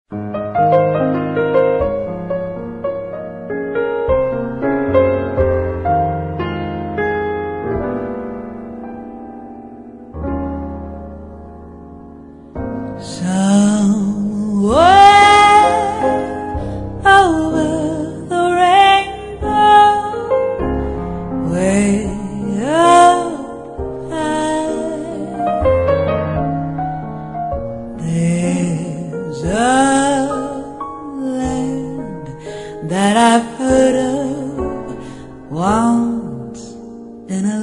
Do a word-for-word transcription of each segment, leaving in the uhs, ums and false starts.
That I've heard of once in a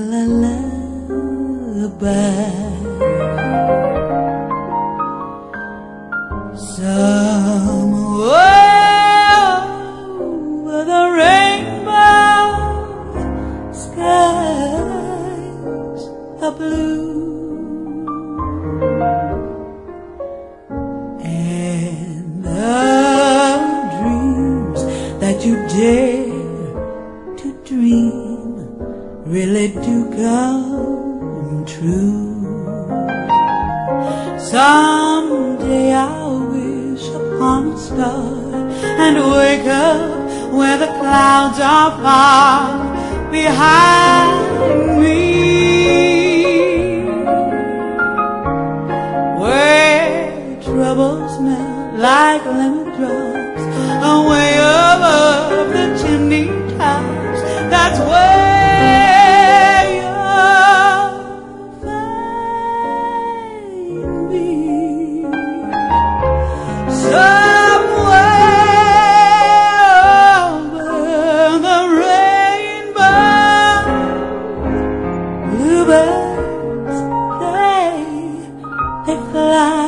lullaby. Somewhere over the rainbow, skies are blue, and the that you dare to dream really do come true. Someday I'll wish upon a star and wake up where the clouds are far behind me, where troubles melt like lemon drops away above the chimney tops. That's where you'll find me. Somewhere over the rainbow, bluebirds, they, they fly.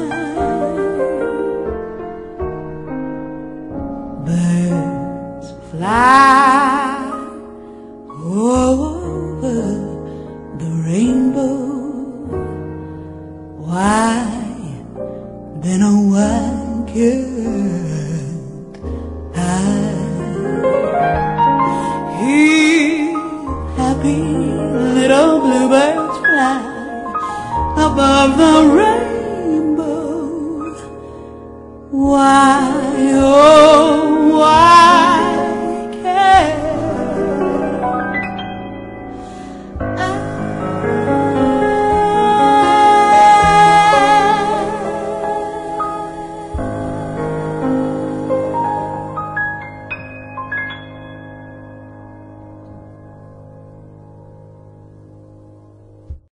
Birds fly over the rainbow. Why then, oh, why can't I hear happy little bluebirds fly above the rainbow? Why, oh,